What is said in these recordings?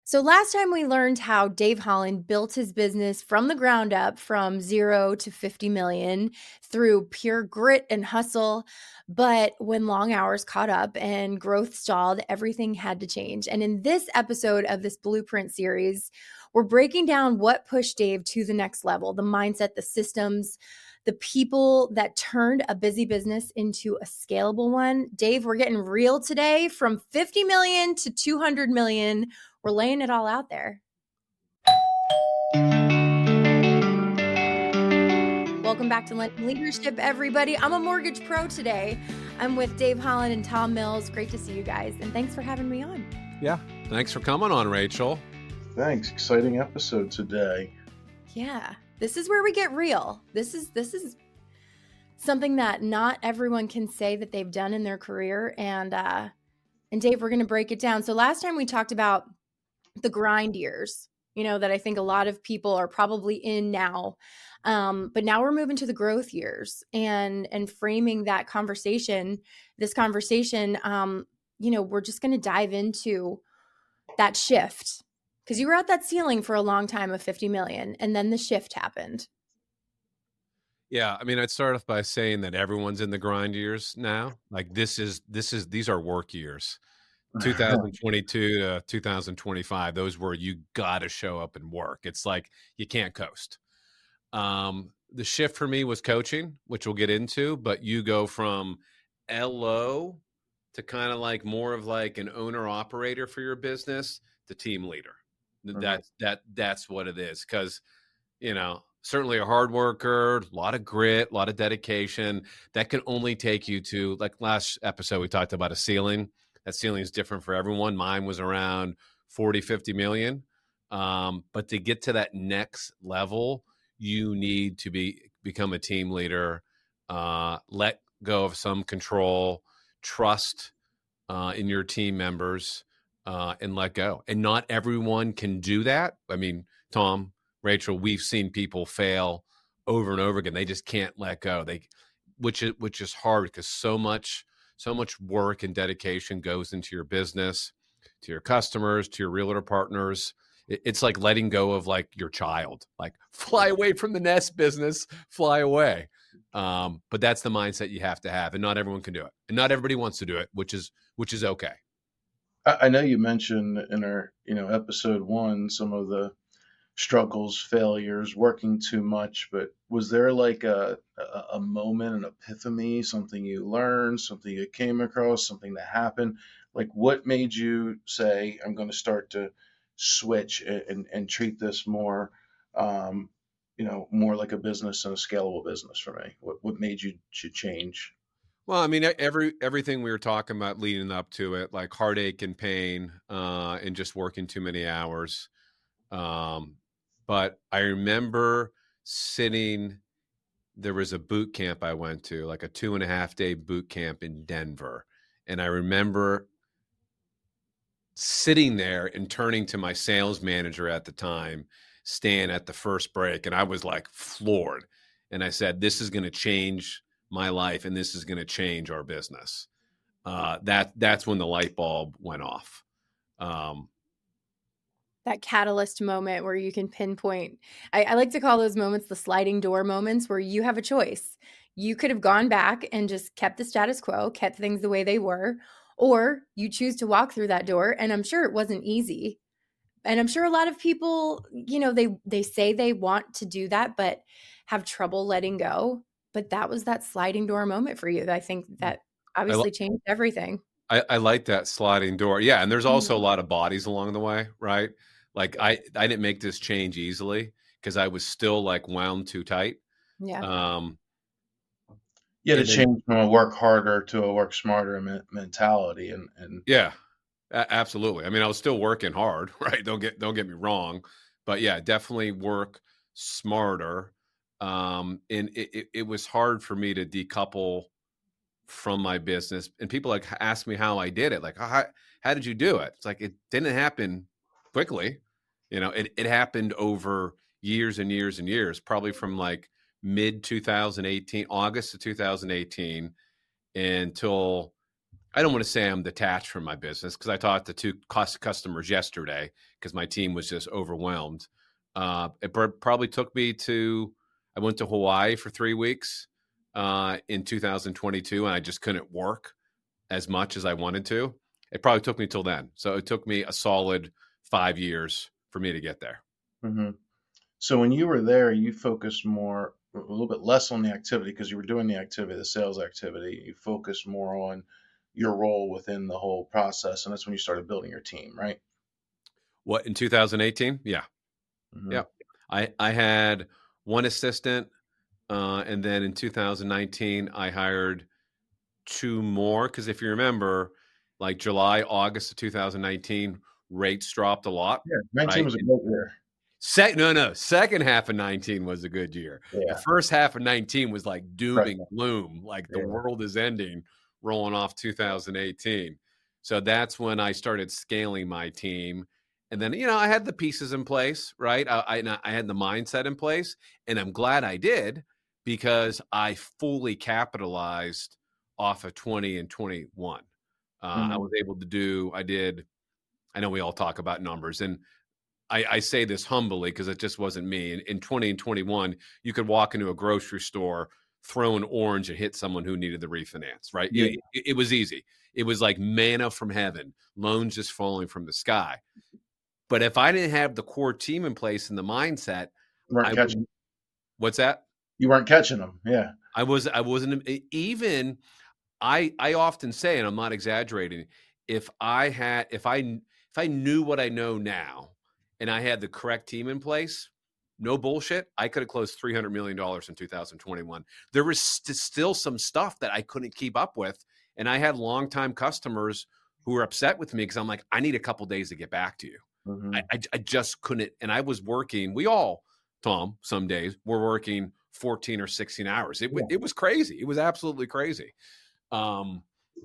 So last time we learned how Dave Holland built his business from the ground up from 0 to 50 million through pure grit and hustle. But when long hours caught up and growth stalled, everything had to change. And in this episode of this Blueprint series, we're breaking down what pushed Dave to the next level, the mindset, the systems, the people that turned a busy business into a scalable one. Dave, we're getting real today, from 50 million to 200 million. We're laying it all out there. Welcome back to Lending Leadership, everybody. I'm a mortgage pro today. I'm with Dave Holland and Tom Mills. Great to see you guys, and thanks for having me on. Yeah, thanks for coming on, Rachel. Thanks. Exciting episode today. Yeah, this is where we get real. This is something that not everyone can say that they've done in their career, and Dave, we're going to break it down. So last time we talked about the grind years, that I think a lot of people are probably in now. But now we're moving to the growth years and framing that conversation, we're just going to dive into that shift, because you were at that ceiling for a long time of 50 million, and then the shift happened. Yeah, I mean, I'd start off by saying that everyone's in the grind years now. Like these are work years. 2022 to 2025, those were you got to show up and work. It's like you can't coast. The shift for me was coaching, which we'll get into, but you go from LO to kind of like more of like an owner operator for your business to team leader. That's what it is. Because, certainly a hard worker, a lot of grit, a lot of dedication. That can only take you to, like last episode, we talked about a ceiling. That ceiling is different for everyone. Mine was around 40, 50 million. But to get to that next level, you need to become a team leader, let go of some control, trust in your team members, and let go. And not everyone can do that. I mean, Tom, Rachel, we've seen people fail over and over again. They just can't let go. Which is hard, because so much work and dedication goes into your business, to your customers, to your realtor partners. It's like letting go of like your child, like fly away from the nest business, fly away. But that's the mindset you have to have, and not everyone can do it, and not everybody wants to do it, which is okay. I know you mentioned in our, episode 1, some of the struggles, failures, working too much, but was there like a moment, an epiphany, something you learned, something you came across, something that happened? Like, what made you say, I'm going to start to switch and treat this more, more like a business and a scalable business for me? What made you change? Well, I mean, everything we were talking about leading up to it, like heartache and pain, and just working too many hours. But I remember there was a boot camp I went to, like a 2.5-day boot camp in Denver. And I remember sitting there and turning to my sales manager at the time, Stan, at the first break. And I was like floored. And I said, this is going to change my life, and this is going to change our business. That's when the light bulb went off. That catalyst moment where you can pinpoint. I like to call those moments the sliding door moments, where you have a choice. You could have gone back and just kept the status quo, kept things the way they were, or you choose to walk through that door. And I'm sure it wasn't easy. And I'm sure a lot of people, they say they want to do that, but have trouble letting go. But that was that sliding door moment for you. I think that obviously changed everything. I like that sliding door. Yeah. And there's also a lot of bodies along the way, right? Like I didn't make this change easily, because I was still like wound too tight. Yeah. Yeah, to change from a work harder to a work smarter mentality, and yeah, absolutely. I mean, I was still working hard, right? Don't get me wrong, but yeah, definitely work smarter. And it was hard for me to decouple from my business, and people like ask me how I did it. Like, how did you do it? It's like, it didn't happen quickly. It happened over years and years and years, probably from like mid 2018, August of 2018, until I don't want to say I'm detached from my business because I talked to two customers yesterday because my team was just overwhelmed. It probably took me I went to Hawaii for 3 weeks in 2022, and I just couldn't work as much as I wanted to. It probably took me till then. So it took me a solid 5 years for me to get there. Hmm. So when you were there, you focused more, a little bit less on the activity because you were doing the activity, the sales activity. You focused more on your role within the whole process, and that's when you started building your team, right? What, in 2018? Yeah. Hmm. Yeah. I had one assistant, and then in 2019, I hired two more because if you remember, like July, August of 2019, rates dropped a lot, Yeah, 19 right? was a great year. Second half of 19 was a good year. The Yeah, first half of 19 was like doom and depression. gloom, like the Yeah. world is ending, rolling off 2018. So that's when I started scaling my team. And then, I had the pieces in place, right? I had the mindset in place, and I'm glad I did because I fully capitalized off of 20 and 21. I Hmm. was able to I know we all talk about numbers, and I say this humbly because it just wasn't me. In 20 and 21, you could walk into a grocery store, throw an orange, and hit someone who needed the refinance, right? Yeah. It was easy. It was like manna from heaven, loans just falling from the sky. But if I didn't have the core team in place and the mindset, You weren't I catching. wouldn't. What's that? You weren't catching them. Yeah. I wasn't even. I often say, and I'm not exaggerating, if I knew what I know now and I had the correct team in place, no bullshit, I could have closed $300 million in 2021. There was still some stuff that I couldn't keep up with. And I had longtime customers who were upset with me because I'm like, I need a couple days to get back to you. Hmm. I just couldn't. And I was working, Tom, some days we're working 14 or 16 hours. Yeah. It was crazy. It was absolutely crazy. Um,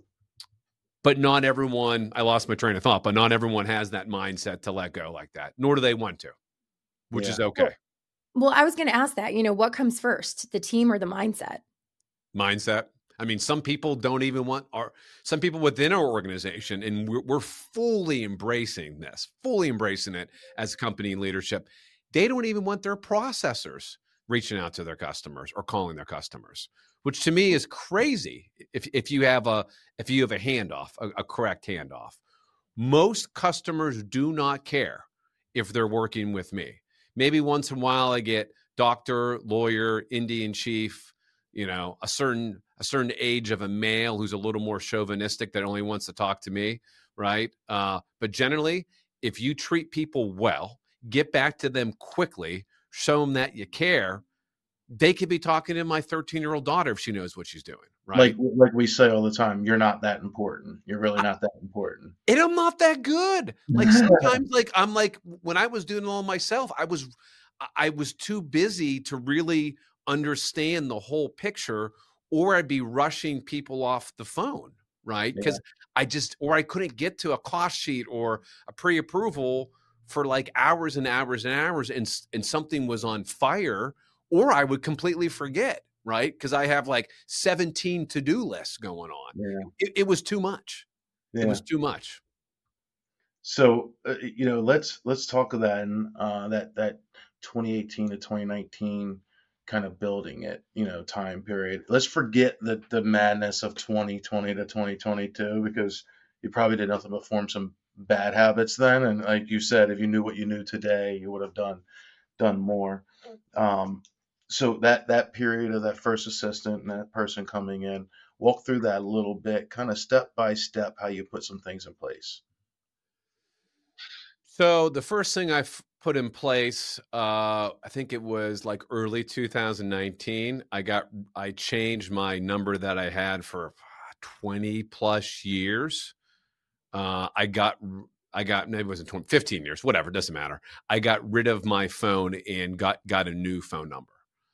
but not everyone, I lost my train of thought, but not everyone has that mindset to let go like that, nor do they want to, which is Yeah. okay. Well, I was going to ask that, what comes first, the team or the mindset? Mindset. I mean, some people don't even some people within our organization, and we're fully embracing it as company leadership. They don't even want their processors reaching out to their customers or calling their customers, which to me is crazy. If you have a handoff, a correct handoff, most customers do not care if they're working with me. Maybe once in a while I get doctor, lawyer, Indian chief, a certain age of a male who's a little more chauvinistic that only wants to talk to me, right? But generally, if you treat people well, get back to them quickly, show them that you care, they could be talking to my 13-year-old daughter if she knows what she's doing, right? Like we say all the time, you're not that important. You're really not that important. And I'm not that good. Like sometimes, like I'm like when I was doing it all myself, I was too busy to really understand the whole picture, or I'd be rushing people off the phone, right? Yeah. Because I couldn't get to a cost sheet or a pre-approval for like hours and hours and hours, and something was on fire, or I would completely forget, right? Because I have like 17 to-do lists going on. Yeah. It was too much. It Yeah. was too much. So, let's talk of that and that 2018 to 2019 kind of building it, time period. Let's forget the madness of 2020 to 2022 because you probably did nothing but form some bad habits then. And like you said, if you knew what you knew today, you would have done more. Um, so that period of that first assistant and that person coming in, walk through that a little bit, kind of step by step, how you put some things in place. So the first thing put in place, I think it was like early 2019. I changed my number that I had for 20 plus years. I got maybe it wasn't 20, 15 years, whatever, doesn't matter. I got rid of my phone and got a new phone number.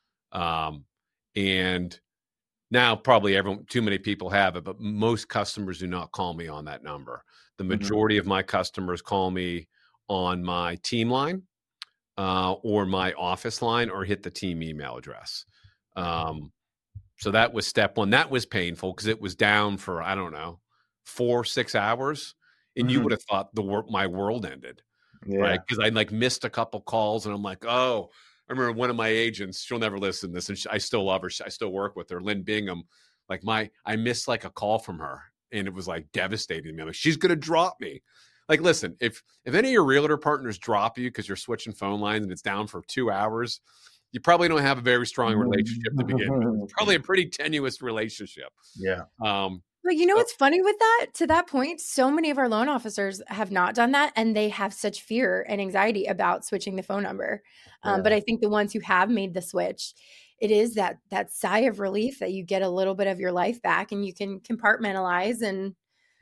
And now probably too many people have it, but most customers do not call me on that number. The Mhm. majority of my customers call me on my team line or my office line or hit the team email address. So that was step one. That was painful because it was down for, I don't know, 4-6 hours, and you would have thought my world ended, right? Yeah. Because I like missed a couple calls, and I'm like, oh, I remember one of my agents. She'll never listen to this, and I still love her. I still work with her, Lynn Bingham. Like I missed like a call from her, and it was like devastating to me. I'm like, she's gonna drop me. Like, listen, if any of your realtor partners drop you because you're switching phone lines and it's down for 2 hours, you probably don't have a very strong relationship to begin with. It's probably a pretty tenuous relationship. Yeah. But you know what's funny with that? To that point, so many of our loan officers have not done that, and they have such fear and anxiety about switching the phone number. But I think the ones who have made the switch, it is that sigh of relief that you get a little bit of your life back, and you can compartmentalize and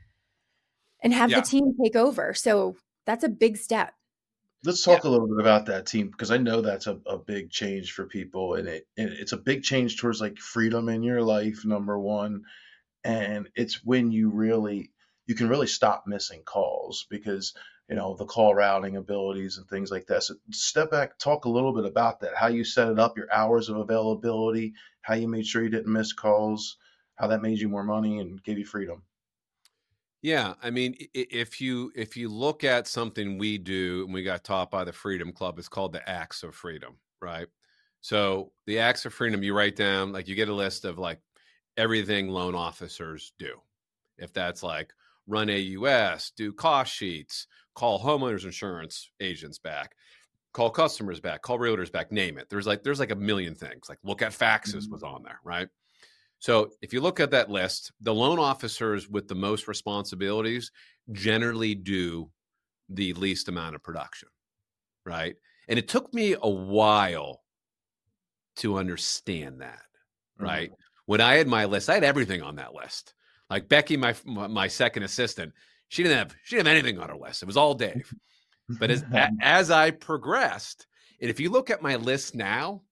have the team take over. So that's a big step. Let's talk a little bit about that team, because I know that's a big change for people, and it's a big change towards like freedom in your life, number one. And it's when you can really stop missing calls, because the call routing abilities and things like that. So step back, talk a little bit about that, how you set it up, your hours of availability, how you made sure you didn't miss calls, how that made you more money and gave you freedom. Yeah, I mean, if you look at something we do, and we got taught by the Freedom Club, it's called the Acts of Freedom, right? So the Acts of Freedom, you write down, like you get a list of like everything loan officers do. If that's like run AUS, do cost sheets, call homeowners insurance agents back, call customers back, call realtors back, name it. There's like a million things. Like look at faxes was on there, right? So if you look at that list, the loan officers with the most responsibilities generally do the least amount of production, right? And it took me a while to understand that, right? When I had my list, I had everything on that list. Like Becky, my second assistant, she didn't have anything on her list. It was all Dave. But as I progressed, and if you look at my list now,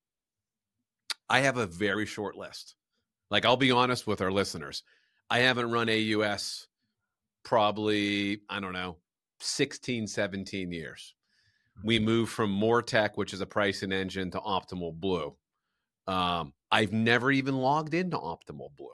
I have a very short list. Like, I'll be honest with our listeners. I haven't run AUS probably, I don't know, 16, 17 years. We moved from Mortec, which is a pricing engine, to Optimal Blue. I've never even logged into Optimal Blue.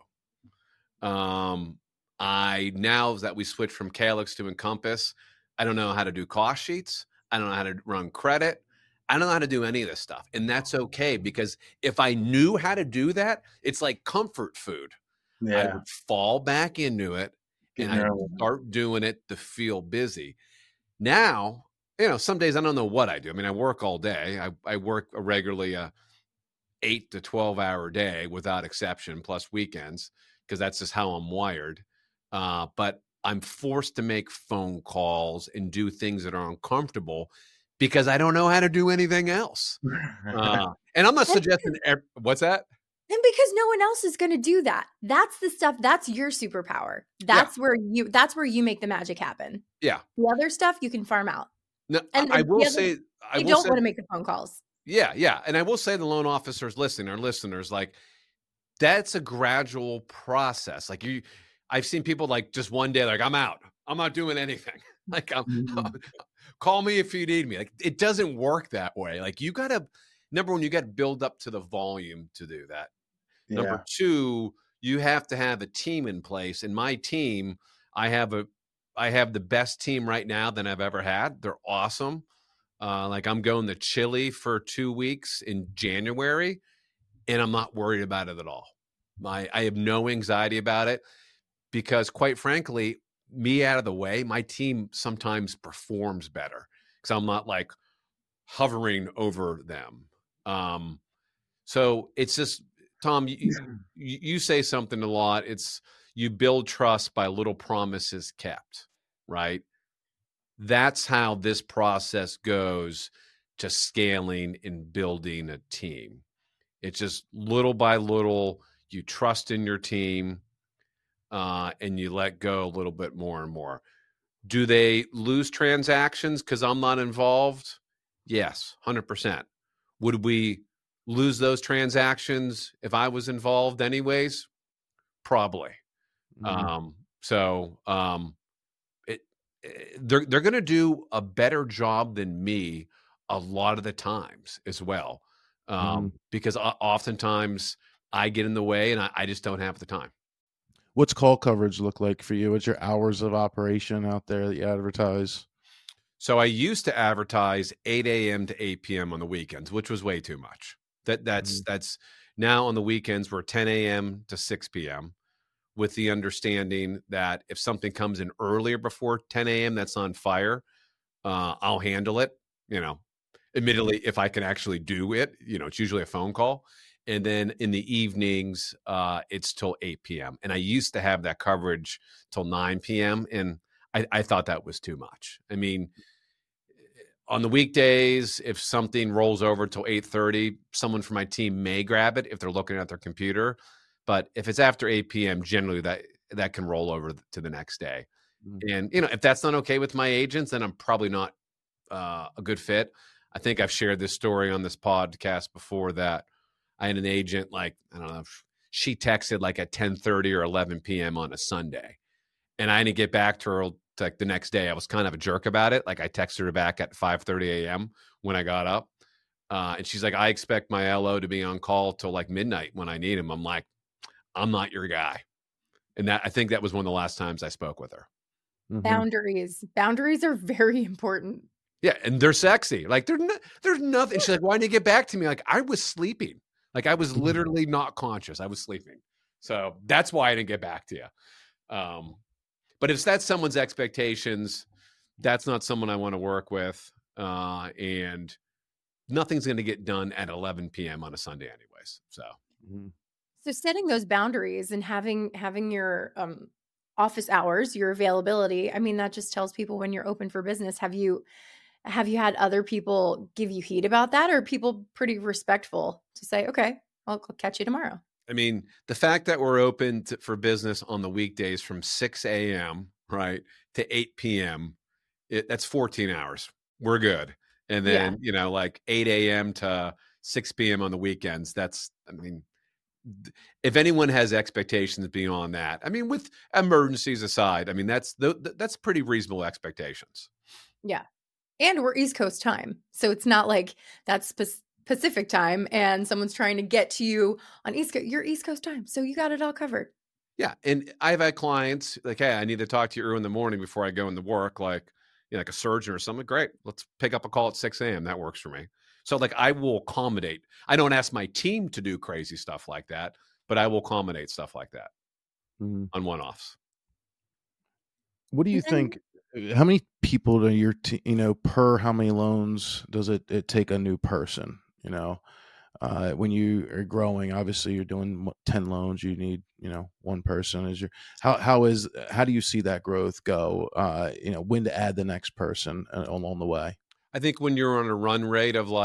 Now that we switched from Calyx to Encompass, I don't know how to do cost sheets. I don't know how to run credit. I don't know how to do any of this stuff. And that's okay, because if I knew how to do that, it's like comfort food. Yeah. I would fall back into it and I would start doing it to feel busy. Now, some days I don't know what I do. I mean, I work all day. I work regularly 8 to 12 hour day without exception, plus weekends, because that's just how I'm wired. But I'm forced to make phone calls and do things that are uncomfortable because I don't know how to do anything else. And I'm not suggesting what's that? And because no one else is going to do that. That's the stuff. That's your superpower. That's where you make the magic happen. Yeah. The other stuff you can farm out. No, and I will say, I don't want to make the phone calls. Yeah. Yeah. And I will say, the loan officers listening, our listeners, like, that's a gradual process. Like I've seen people like just one day, like, I'm out. I'm not doing anything. Like, call me if you need me. Like, it doesn't work that way. Like, number one, you got to build up to the volume to do that. Yeah. Number two, you have to have a team in place. And my team, I have the best team right now than I've ever had. They're awesome. Like, I'm going to Chile for 2 weeks in January, and I'm not worried about it at all. I have no anxiety about it, because quite frankly, me out of the way, my team sometimes performs better because I'm not like hovering over them. So it's just, Tom, you say something a lot. It's, you build trust by little promises kept, right? That's how this process goes to scaling and building a team. It's just little by little, you trust in your team, and you let go a little bit more and more. Do they lose transactions because I'm not involved? Yes, 100%. Would we lose those transactions if I was involved anyways? Probably. Mm-hmm. They're going to do a better job than me a lot of the times as well. Because oftentimes I get in the way and I just don't have the time. What's call coverage look like for you? What's your hours of operation out there that you advertise? So I used to advertise 8 a.m. to 8 p.m. on the weekends, which was way too much. That's now on the weekends we're 10 a.m. to 6 p.m. with the understanding that if something comes in earlier before 10 a.m. that's on fire, I'll handle it. Admittedly, if I can actually do it, it's usually a phone call. And then in the evenings, it's till 8 p.m. And I used to have that coverage till 9 p.m. And I thought that was too much. I mean, on the weekdays, if something rolls over till 8:30, someone from my team may grab it if they're looking at their computer. But if it's after 8 p.m., generally that can roll over to the next day. And, if that's not okay with my agents, then I'm probably not a good fit. I think I've shared this story on this podcast before that I had an agent, I don't know, she texted at 10:30 or 11 p.m. on a Sunday. And I didn't get back to her the next day. I was kind of a jerk about it. I texted her back at 5:30 a.m. when I got up. And she's like, I expect my LO to be on call till midnight when I need him. I'm like, I'm not your guy. And I think that was one of the last times I spoke with her. Boundaries are very important. Yeah. And they're sexy. There's nothing. She's like, why didn't you get back to me? I was sleeping. I was literally not conscious. I was sleeping. So that's why I didn't get back to you. But if that's someone's expectations, that's not someone I want to work with. And nothing's going to get done at 11 p.m. on a Sunday anyways. So setting those boundaries and having your office hours, your availability, I mean, that just tells people when you're open for business. Have you had other people give you heat about that, or are people pretty respectful to say, okay, I'll catch you tomorrow? I mean, the fact that we're open for business on the weekdays from 6 a.m., right, to 8 p.m., that's 14 hours. We're good. And then, 8 a.m. to 6 p.m. on the weekends, if anyone has expectations beyond that, with emergencies aside, that's pretty reasonable expectations. Yeah. And we're East Coast time. So it's not like that's Pacific time and someone's trying to get to you on East Coast. You're East Coast time. So you got it all covered. Yeah. And I've had clients hey, I need to talk to you early in the morning before I go into work, like a surgeon or something. Great. Let's pick up a call at 6 a.m. That works for me. So I will accommodate. I don't ask my team to do crazy stuff like that, but I will accommodate stuff like that on one-offs. What do you think? How many people do your per how many loans does it take a new person? When you are growing, obviously you're doing 10 loans, you need, one person. How do you see that growth go? When to add the next person along the way? I think when you're on a run rate of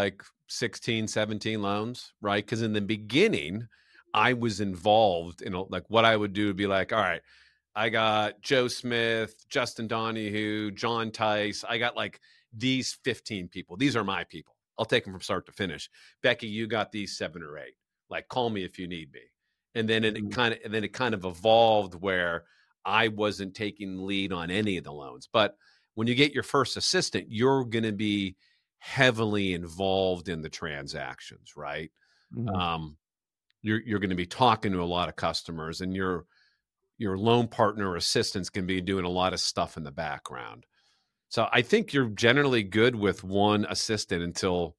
16, 17 loans, right? Because in the beginning, I was involved in what I would do would be all right, I got Joe Smith, Justin Donahue, John Tice. I got these 15 people. These are my people. I'll take them from start to finish. Becky, you got these 7 or 8. Call me if you need me. And then it kind of evolved where I wasn't taking lead on any of the loans. But when you get your first assistant, you're going to be heavily involved in the transactions, right? Mm-hmm. You're going to be talking to a lot of customers, and your loan partner or assistants can be doing a lot of stuff in the background. So I think you're generally good with one assistant until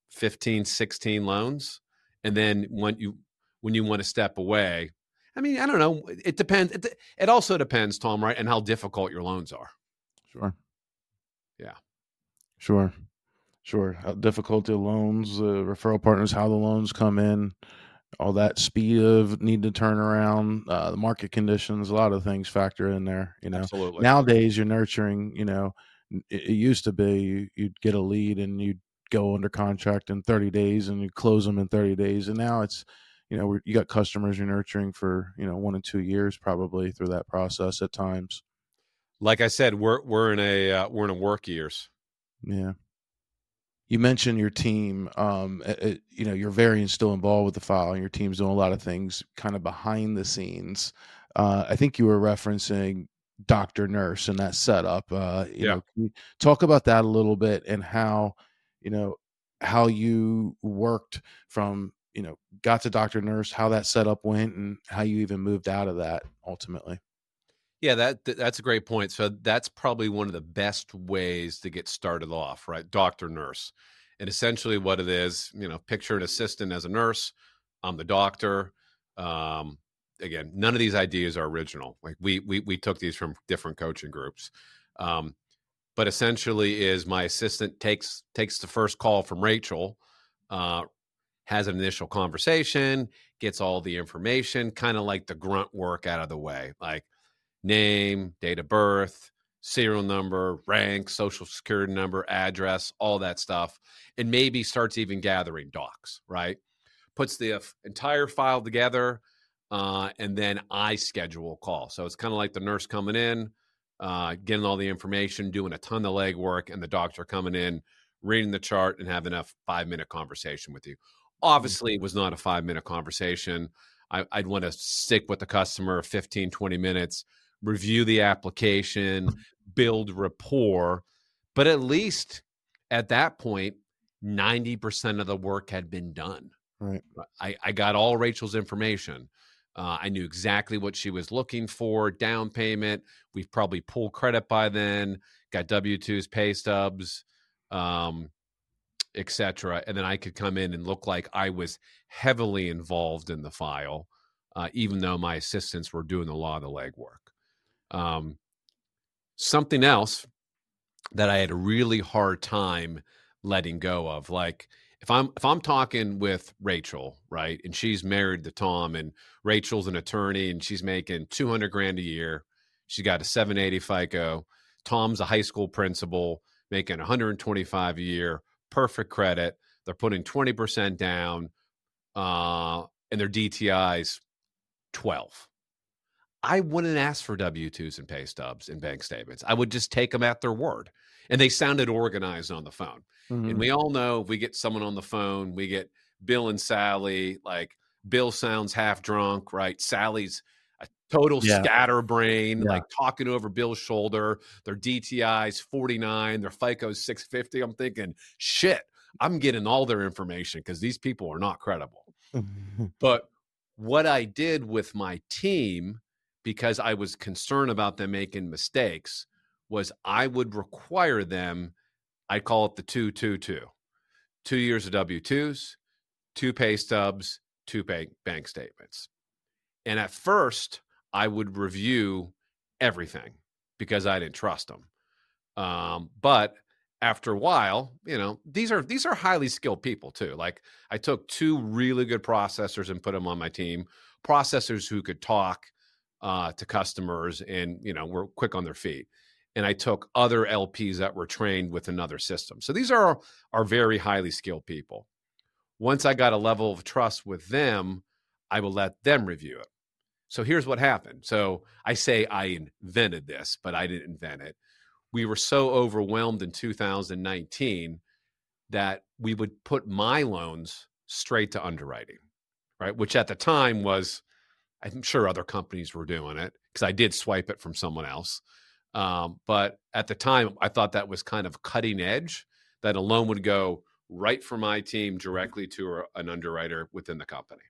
15, 16 loans. And then when you want to step away, I don't know. It depends. It also depends, Tom, right? And how difficult your loans are. Sure. Yeah. Sure. How difficult the loans, referral partners, how the loans come in, all that speed of need to turn around, the market conditions, a lot of things factor in there. Absolutely. Nowadays you're nurturing, it used to be you'd get a lead and you'd go under contract in 30 days and you close them in 30 days. And now it's, you got customers you're nurturing for, 1 and 2 years, probably through that process at times. Like I said, we're in a work years. Yeah. You mentioned your team, you're very still involved with the file, and your team's doing a lot of things kind of behind the scenes. I think you were referencing doctor, nurse, and that setup. Can you talk about that a little bit and how you worked from got to Dr. Nurse, how that setup went, and how you even moved out of that ultimately. Yeah, that's a great point. So that's probably one of the best ways to get started off, right? Doctor Nurse. And essentially what it is, picture an assistant as a nurse. I'm the doctor. Again, none of these ideas are original. Like we took these from different coaching groups. But essentially is my assistant takes the first call from Rachel, has an initial conversation, gets all the information, kind of like the grunt work out of the way, like name, date of birth, serial number, rank, social security number, address, all that stuff, and maybe starts even gathering docs, right? Puts the entire file together, and then I schedule a call. So it's kind of like the nurse coming in, getting all the information, doing a ton of legwork, and the doctor coming in, reading the chart, and having a 5-minute conversation with you. Obviously, it was not a 5-minute conversation. I'd want to stick with the customer 15, 20 minutes, review the application, build rapport. But at least at that point, 90% of the work had been done. Right. I got all Rachel's information. I knew exactly what she was looking for, down payment. We've probably pulled credit by then, got W-2s, pay stubs, et cetera. And then I could come in and look like I was heavily involved in the file, even though my assistants were doing a lot of the legwork. Something else that I had a really hard time letting go of, like if I'm talking with Rachel, right, and she's married to Tom, and Rachel's an attorney and she's making $200,000 a year, she got a 780 FICO. Tom's a high school principal making $125 a year, perfect credit. They're putting 20% down, and their DTI's 12. I wouldn't ask for W-2s and pay stubs and bank statements. I would just take them at their word. And they sounded organized on the phone. Mm-hmm. And we all know if we get someone on the phone, we get Bill and Sally, like Bill sounds half drunk, right? Sally's a total scatterbrain, like talking over Bill's shoulder. Their DTI's 49, their FICO's 650. I'm thinking, shit, I'm getting all their information because these people are not credible. But what I did with my team, because I was concerned about them making mistakes, was I would require them, I call it the 2-2-2. 2 years of W-2s, 2 pay stubs, 2 bank statements. And at first, I would review everything because I didn't trust them. But after a while, these are highly skilled people too. Like I took 2 really good processors and put them on my team, processors who could talk to customers and, were quick on their feet. And I took other LPs that were trained with another system. So these are very highly skilled people. Once I got a level of trust with them, I will let them review it. So here's what happened. So I say I invented this, but I didn't invent it. We were so overwhelmed in 2019 that we would put my loans straight to underwriting, right? Which at the time was, I'm sure other companies were doing it because I did swipe it from someone else. But at the time, I thought that was kind of cutting edge, that a loan would go right from my team directly to an underwriter within the company.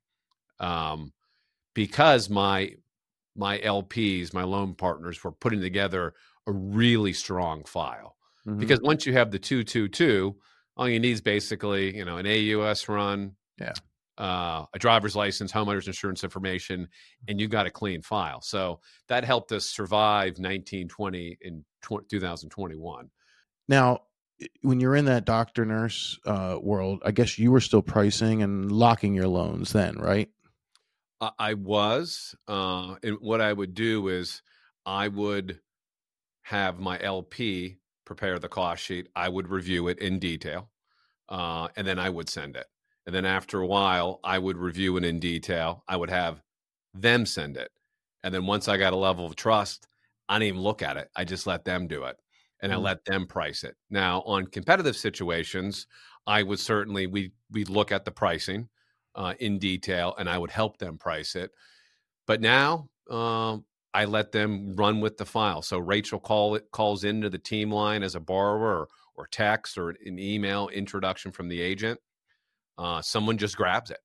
Because my LPs, my loan partners, were putting together a really strong file. Mm-hmm. Because once you have the 2-2-2, all you need is basically, an AUS run, a driver's license, homeowner's insurance information, and you got a clean file. So that helped us survive 1920 and 2021. Now, when you're in that doctor nurse world, I guess you were still pricing and locking your loans then, right? I was. And what I would do is I would have my LP prepare the cost sheet. I would review it in detail, and then I would send it. And then after a while, I would review it in detail. I would have them send it. And then once I got a level of trust, I didn't even look at it. I just let them do it. And I let them price it. Now, on competitive situations, I would certainly, we'd look at the pricing in detail, and I would help them price it. But now I let them run with the file. So Rachel calls into the team line as a borrower or text or an email introduction from the agent. Someone just grabs it.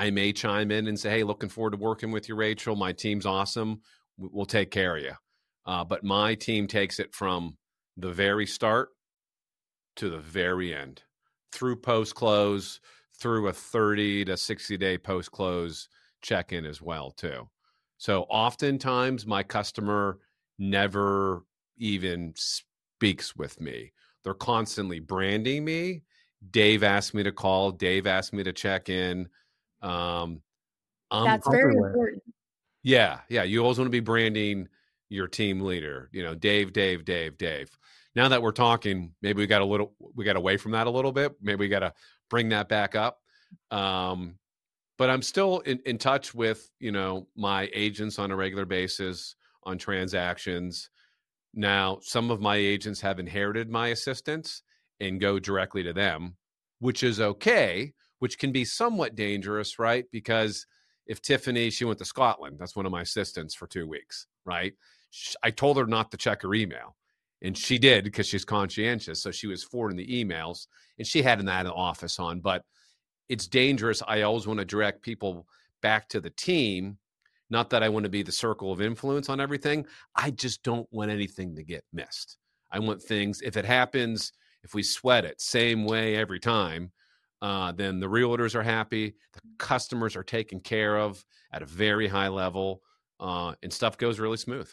I may chime in and say, hey, looking forward to working with you, Rachel. My team's awesome. We'll take care of you. But my team takes it from the very start to the very end, through post-close, through a 30 to 60-day post-close check-in as well, too. So oftentimes my customer never even speaks with me. They're constantly branding me. Dave asked me to call. Dave asked me to check in. That's very important. Yeah. You always want to be branding your team leader. Dave. Now that we're talking, maybe we got away from that a little bit. Maybe we got to bring that back up. But I'm still in touch with, my agents on a regular basis on transactions. Now, some of my agents have inherited my assistants and go directly to them, which is okay, which can be somewhat dangerous, right? Because if Tiffany, she went to Scotland, that's one of my assistants for 2 weeks, right? I told her not to check her email, and she did because she's conscientious. So she was forwarding the emails, and she had that office on, but it's dangerous. I always want to direct people back to the team. Not that I want to be the circle of influence on everything. I just don't want anything to get missed. I want things, if it happens, if we sweat it, same way every time, then the realtors are happy, the customers are taken care of at a very high level, and stuff goes really smooth.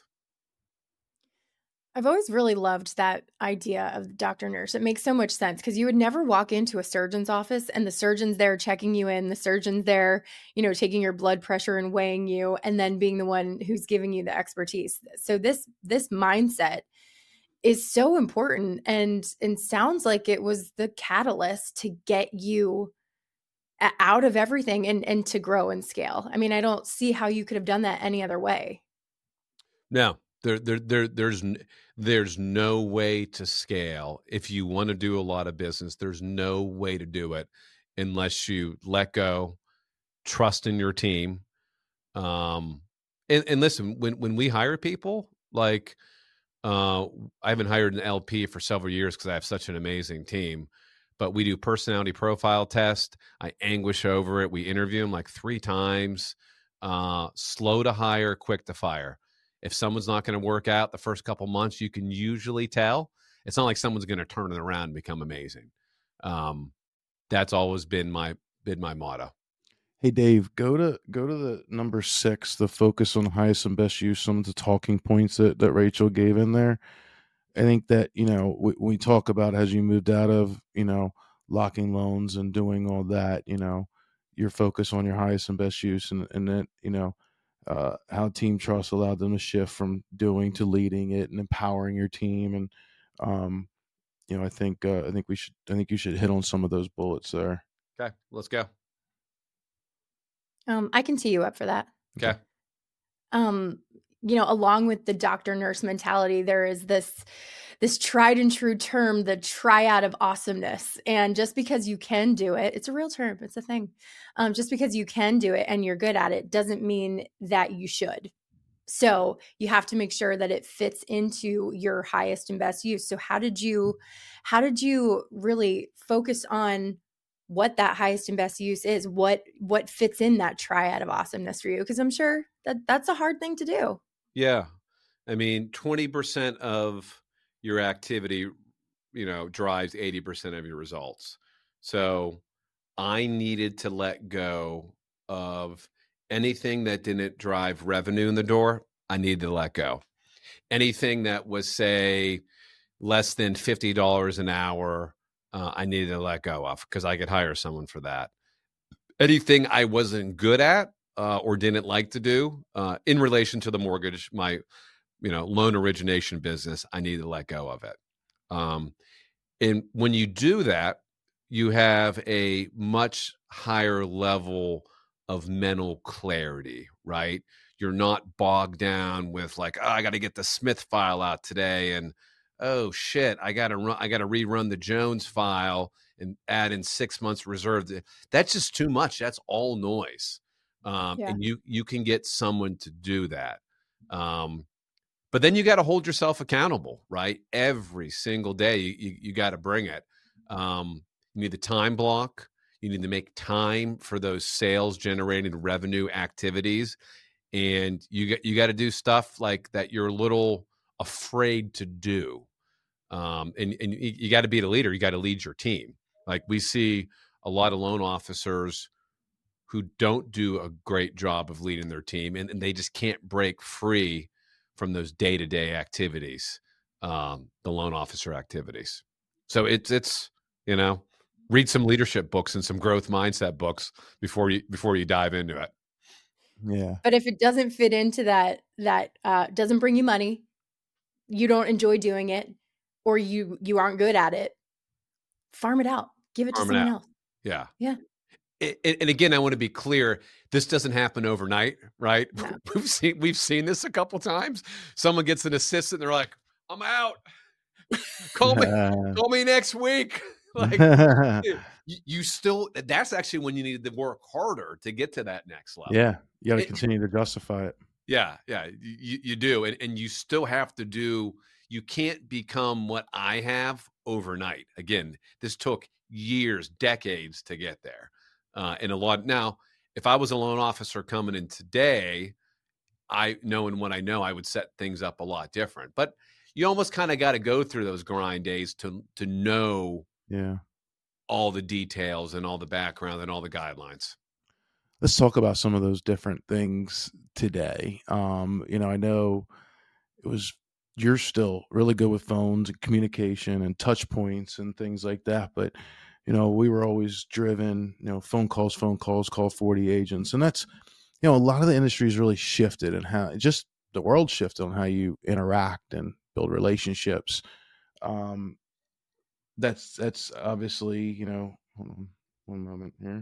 I've always really loved that idea of doctor nurse. It makes so much sense because you would never walk into a surgeon's office and the surgeon's there checking you in, the surgeon's there, taking your blood pressure and weighing you, and then being the one who's giving you the expertise. So this mindset is so important, and sounds like it was the catalyst to get you out of everything and to grow and scale. I mean, I don't see how you could have done that any other way. No. There's no way to scale. If you want to do a lot of business, there's no way to do it unless you let go, trust in your team. And listen, when we hire people, like I haven't hired an LP for several years because I have such an amazing team, but we do personality profile test. I anguish over it. We interview them like 3 times, slow to hire, quick to fire. If someone's not going to work out the first couple months, you can usually tell. It's not like someone's going to turn it around and become amazing. That's always been my motto. Hey Dave, go to the number 6, the focus on highest and best use. Some of the talking points that Rachel gave in there. I think that we talk about as you moved out of locking loans and doing all that. Your focus on your highest and best use, and then how Team Trust allowed them to shift from doing to leading it and empowering your team. And, I think you should hit on some of those bullets there. Okay, let's go. I can tee you up for that. Okay. Along with the doctor nurse mentality, there is this tried and true term, the triad of awesomeness. And just because you can do it, it's a real term, it's a thing. Just because you can do it and you're good at it doesn't mean that you should. So you have to make sure that it fits into your highest and best use. So how did you really focus on what that highest and best use is? What fits in that triad of awesomeness for you? Because I'm sure that's a hard thing to do. Yeah. I mean, 20% of your activity, drives 80% of your results. So I needed to let go of anything that didn't drive revenue in the door. I needed to let go. Anything that was, say, less than $50 an hour, I needed to let go of because I could hire someone for that. Anything I wasn't good at or didn't like to do in relation to the mortgage, my loan origination business, I needed to let go of it. And when you do that, you have a much higher level of mental clarity, right? You're not bogged down with like, oh, I got to get the Smith file out today, and oh shit, I got to rerun the Jones file and add in 6 months reserve. That's just too much. That's all noise. And you can get someone to do that. But then you got to hold yourself accountable, right? Every single day, you got to bring it. You need the time block. You need to make time for those sales generating revenue activities. And you got to do stuff like that you're a little afraid to do. And you got to be the leader. You got to lead your team. Like we see a lot of loan officers who don't do a great job of leading their team, and they just can't break free from those day-to-day activities, the loan officer activities. So it's read some leadership books and some growth mindset books before you dive into it. Yeah. But if it doesn't fit into that doesn't bring you money, you don't enjoy doing it, or you aren't good at it, farm it out. Give it to someone else. Yeah. Yeah. And again, I want to be clear. This doesn't happen overnight, right? No. We've seen this a couple times. Someone gets an assistant, they're like, "I'm out. Call me next week." Like you still. That's actually when you need to work harder to get to that next level. Yeah, you got to continue to justify it. Yeah, you do, and you still have to do. You can't become what I have overnight. Again, this took years, decades to get there. And a lot now, if I was a loan officer coming in today, knowing what I know, I would set things up a lot different. But you almost kind of got to go through those grind days to know all the details and all the background and all the guidelines. Let's talk about some of those different things today. I know you're still really good with phones and communication and touch points and things like that, but we were always driven, phone calls, call 40 agents. And that's, a lot of the industry's really shifted and how just the world shifted on how you interact and build relationships. That's obviously, hold on one moment here.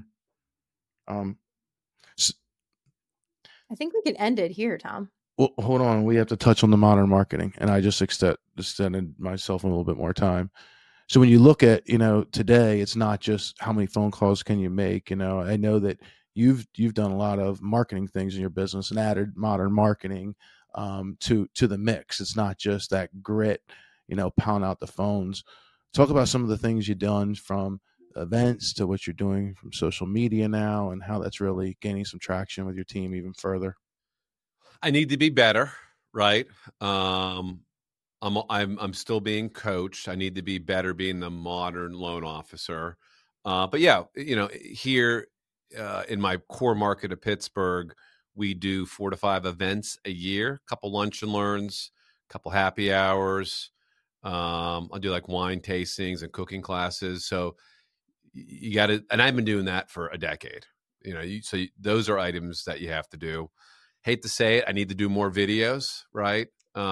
I think we can end it here, Tom. Well, hold on. We have to touch on the modern marketing, and I just extended myself a little bit more time. So when you look at, today, it's not just how many phone calls can you make. I know that you've done a lot of marketing things in your business and added modern marketing to the mix. It's not just that grit, pound out the phones. Talk about some of the things you've done from events to what you're doing from social media now, and how that's really gaining some traction with your team even further. I need to be better, right? I'm still being coached. I need to be better being the modern loan officer. But yeah, here in my core market of Pittsburgh, we do 4 to 5 events a year, a couple lunch and learns, a couple happy hours. I'll do like wine tastings and cooking classes. So you got to, and I've been doing that for a decade. So those are items that you have to do. Hate to say it, I need to do more videos, right?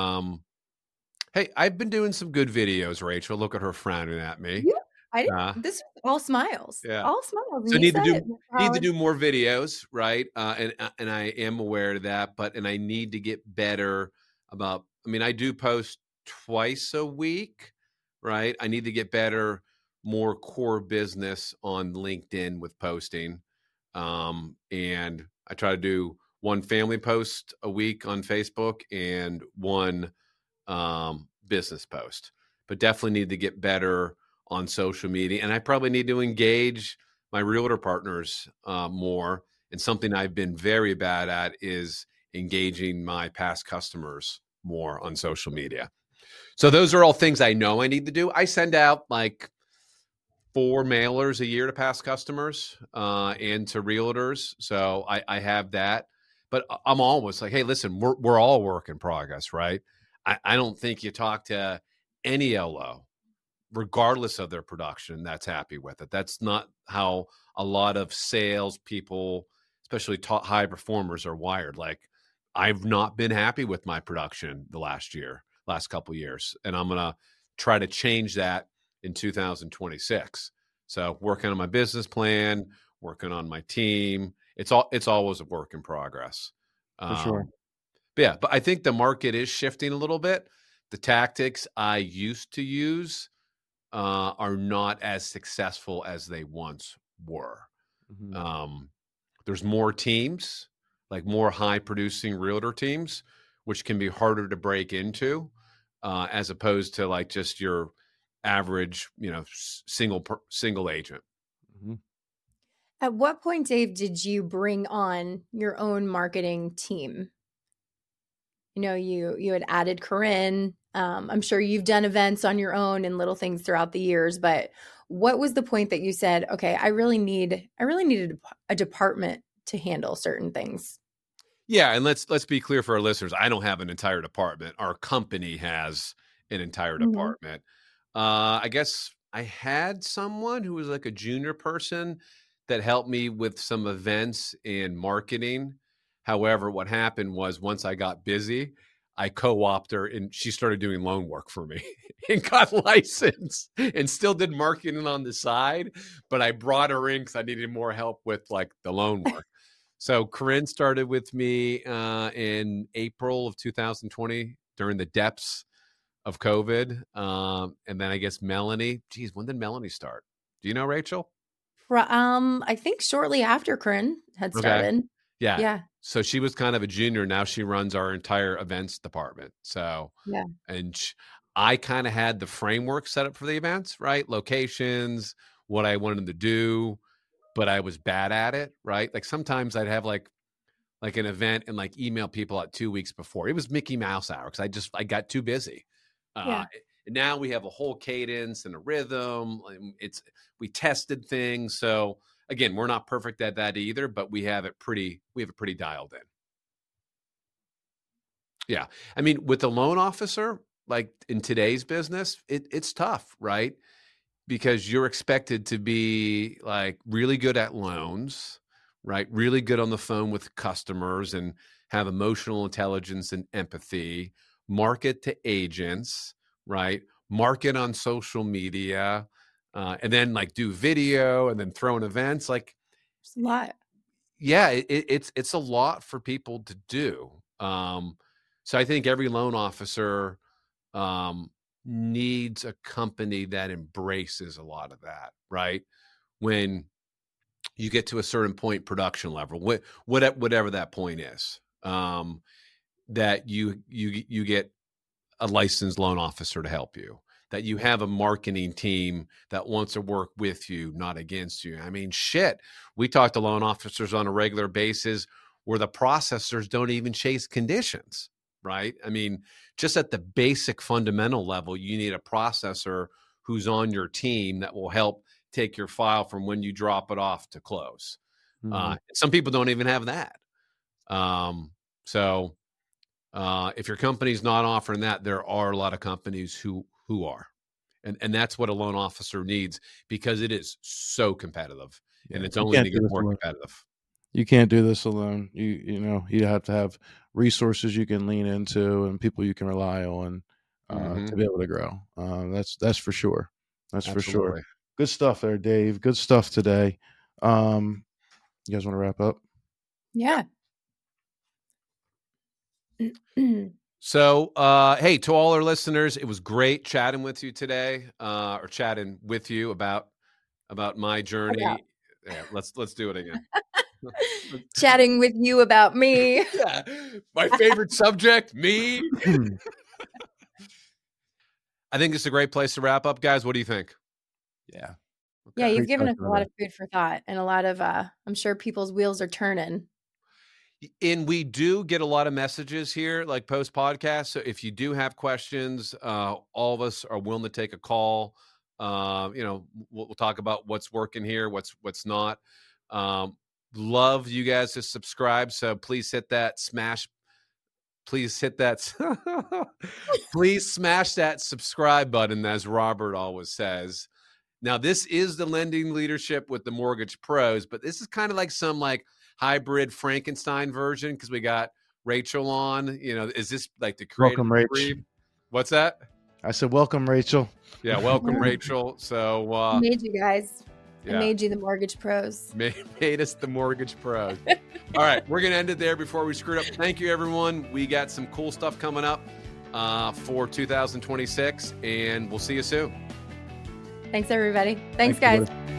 Hey, I've been doing some good videos, Rachel. Look at her frowning at me. Yeah, I didn't. This is all smiles. Yeah, all smiles. So need to do more videos, right? And I am aware of that, and I need to get better about. I mean, I do post twice a week, right? I need to get better, more core business on LinkedIn with posting, and I try to do one family post a week on Facebook and one business post, but definitely need to get better on social media. And I probably need to engage my realtor partners more. And something I've been very bad at is engaging my past customers more on social media. So those are all things I know I need to do. I send out like 4 mailers a year to past customers and to realtors. So I have that. But I'm always like, hey, listen, we're all work in progress, right? I don't think you talk to any LO, regardless of their production, that's happy with it. That's not how a lot of sales people, especially high performers, are wired. Like, I've not been happy with my production the last couple of years, and I'm going to try to change that in 2026. So working on my business plan, working on my team. It's always a work in progress. For sure. But I think the market is shifting a little bit. The tactics I used to use are not as successful as they once were. Mm-hmm. There's more teams, like more high producing realtor teams, which can be harder to break into as opposed to like just your average, single agent. Mm-hmm. At what point, Dave, did you bring on your own marketing team? You know, you had added Corinne. I'm sure you've done events on your own and little things throughout the years, but what was the point that you said, okay, I really need a department to handle certain things? Yeah, and let's be clear for our listeners. I don't have an entire department. Our company has an entire department. I guess I had someone who was like a junior person that helped me with some events and marketing. However, what happened was once I got busy, I co-opted her and she started doing loan work for me and got licensed and still did marketing on the side. But I brought her in because I needed more help with like the loan work. So Corinne started with me in April of 2020 during the depths of COVID. And then I guess Melanie, geez, when did Melanie start? Do you know, Rachel? I think shortly after Corinne had started. Okay. Yeah. Yeah. So she was kind of a junior. Now she runs our entire events department. So, yeah. And I kind of had the framework set up for the events, right? Locations, what I wanted to do, but I was bad at it, right? Like sometimes I'd have like an event and like email people out 2 weeks before. It was Mickey Mouse hour because I got too busy. And now we have a whole cadence and a rhythm. We tested things. So again, we're not perfect at that either, but we have it pretty dialed in. Yeah. I mean, with the loan officer, like in today's business, it's tough, right? Because you're expected to be like really good at loans, right? Really good on the phone with customers and have emotional intelligence and empathy, market to agents, right? Market on social media, and then like do video and then throw in events. Like it's a lot. Yeah, it's a lot for people to do. So I think every loan officer needs a company that embraces a lot of that, right? When you get to a certain point production level, whatever that point is, that you get a licensed loan officer to help you, that you have a marketing team that wants to work with you, not against you. I mean, shit, we talk to loan officers on a regular basis where the processors don't even chase conditions, right? I mean, just at the basic fundamental level, you need a processor who's on your team that will help take your file from when you drop it off to close. Some people don't even have that. So if your company's not offering that, there are a lot of companies who are. And that's what a loan officer needs because it is so competitive and it's only going to get more competitive. You can't do this alone. You have to have resources you can lean into and people you can rely on to be able to grow. That's for sure. That's Absolutely. For sure. Good stuff there, Dave. Good stuff today. You guys want to wrap up? Yeah. So, hey, to all our listeners, it was great chatting with you today, or chatting with you about my journey. Yeah, let's do it again. Chatting with you about me. Yeah, my favorite subject, me. I think it's a great place to wrap up, guys. What do you think? Yeah. Okay. Yeah, you've given us a lot of food for thought and a lot of, I'm sure people's wheels are turning. And we do get a lot of messages here, like post podcast. So if you do have questions, all of us are willing to take a call. We'll talk about what's working here, what's not. Love you guys to subscribe. So please hit that please smash that subscribe button, as Robert always says. Now, this is the Lending Leadership with the Mortgage Pros, but this is kind of like some hybrid Frankenstein version because we got Rachel on. Is this like the creative? Welcome, Rachel. What's that? I said, welcome, Rachel. Yeah, welcome, Rachel. So made you guys. Yeah. I made you the Mortgage Pros. Made us the Mortgage Pros. All right, we're going to end it there before we screw it up. Thank you, everyone. We got some cool stuff coming up for 2026, and we'll see you soon. Thanks, everybody. Thanks guys.